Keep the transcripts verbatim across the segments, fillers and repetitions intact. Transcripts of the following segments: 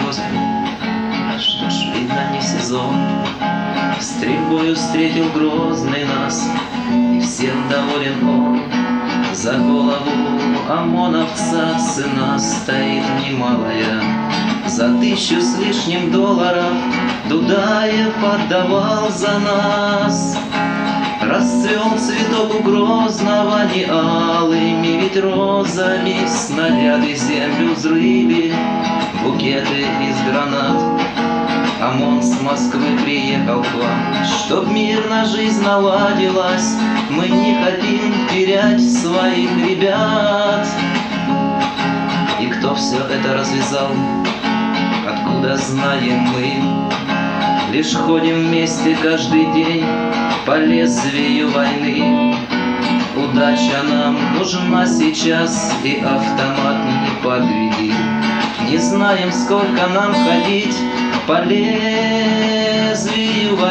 слезы. Что ж, видно, не сезон. Стрельбою встретил Грозный нас, и всем доволен он. За голову ОМОНовца цена стоит немалая. За тысячу с лишним долларов Дудаев отдавал за нас. Расцвел цветок у Грозного не алыми, ведь розами. Снаряды землю взрыли, букеты из гранат. ОМОН с Москвы приехал к вам, чтоб мирно жизнь наладилась. Мы не хотим терять своих ребят. И кто все это развязал, откуда знаем мы? Лишь ходим вместе каждый день по лезвию войны. Удача нам нужна сейчас, и автомат не подведи. Не знаем, сколько нам ходить по лезвию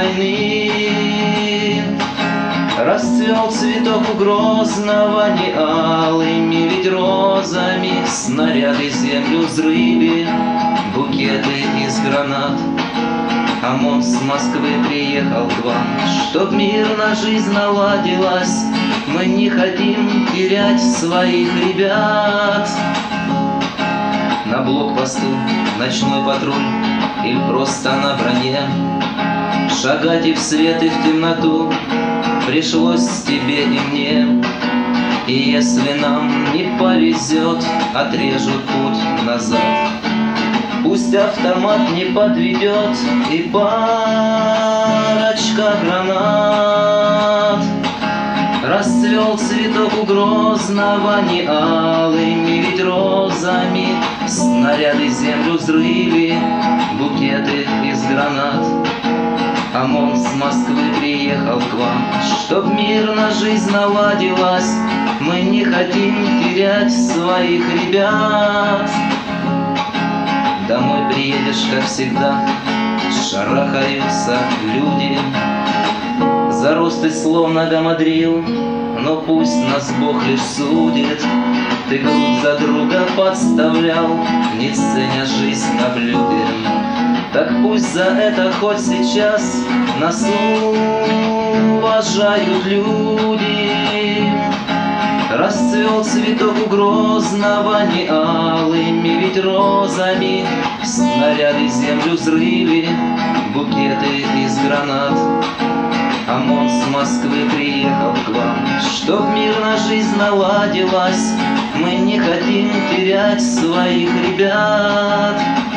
войны. Расцвел цветок у Грозного не алыми, ведь розами. Снаряды землю взрыли, букеты из гранат. ОМОН с Москвы приехал к вам, чтоб мирно жизнь наладилась. Мы не хотим терять своих ребят. На блокпосту ночной патруль или просто на броне, шагать и в свет, и в темноту пришлось тебе и мне. И если нам не повезет, отрежут путь назад. Пусть автомат не подведет и парочка гранат. Расцвел цветок у Грозного не алыми, ведь розами. Снаряды землю взрыли, букеты из гранат. ОМОН с Москвы приехал к вам, чтоб мирно жизнь наладилась. Мы не хотим терять своих ребят. Домой приедешь, как всегда, шарахаются люди. За рост ты словно гамадрил, но пусть нас Бог лишь судит. Ты грудь за друга подставлял, не ценя жизнь на блюде. Так пусть за это хоть сейчас нас уважают люди. Расцвел цветок у Грозного не алыми, ведь розами. Снаряды землю взрыли, букеты из гранат. ОМОН с Москвы приехал к вам, чтоб мирно жизнь наладилась. Мы не хотим терять своих ребят.